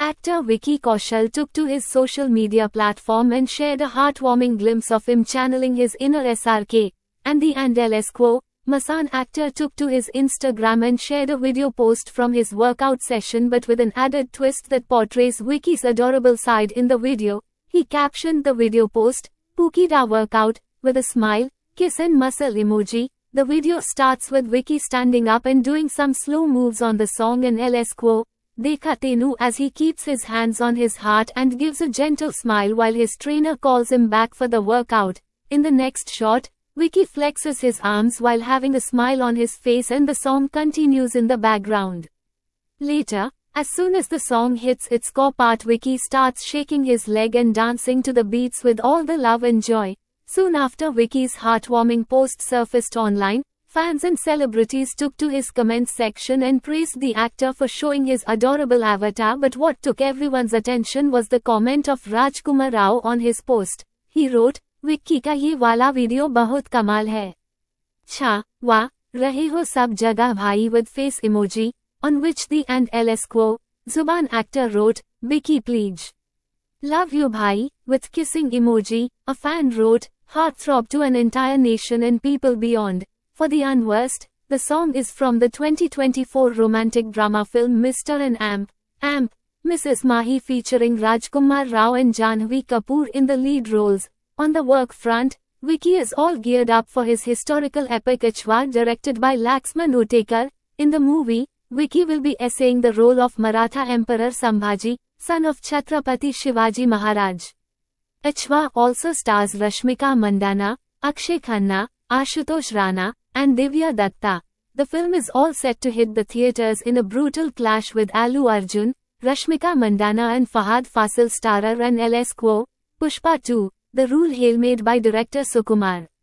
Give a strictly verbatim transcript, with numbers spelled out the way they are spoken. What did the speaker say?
Actor Vicky Kaushal took to his social media platform and shared a heartwarming glimpse of him channeling his inner S R K, and the and L S Quo. Masan actor took to his Instagram and shared a video post from his workout session, but with an added twist that portrays Vicky's adorable side in the video. He captioned the video post, "Pukida workout," with a smile, kiss and muscle emoji. The video starts with Vicky standing up and doing some slow moves on the song and L S Quo, Dekha Tenu, as he keeps his hands on his heart and gives a gentle smile while his trainer calls him back for the workout. In the next shot, Vicky flexes his arms while having a smile on his face and the song continues in the background. Later, as soon as the song hits its core part, Vicky starts shaking his leg and dancing to the beats with all the love and joy. Soon after Vicky's heartwarming post surfaced online, fans and celebrities took to his comments section and praised the actor for showing his adorable avatar, but what took everyone's attention was the comment of Rajkumar Rao on his post. He wrote, "Vicky का ये वाला video बहुत कमाल है। छा, वाह, रहे हो सब जगह भाई" with face emoji, on which the and L S Quo, Zuban actor wrote, "Vicky please. Love you bhai," with kissing emoji. A fan wrote, "Heartthrob to an entire nation and people beyond." For the unversed, the song is from the twenty twenty-four romantic drama film Mister and Amp, Amp, Missus Mahi, featuring Rajkumar Rao and Janhvi Kapoor in the lead roles. On the work front, Vicky is all geared up for his historical epic Achwa, directed by Laxman Utekar. In the movie, Vicky will be essaying the role of Maratha Emperor Sambhaji, son of Chhatrapati Shivaji Maharaj. Achwa also stars Rashmika Mandana, Akshay Khanna, Ashutosh Rana, and Divya Datta. The film is all set to hit the theatres in a brutal clash with Allu Arjun, Rashmika Mandana and Fahad Fasil starrer and L S Quo, Pushpa two. The rule hail made by director Sukumar.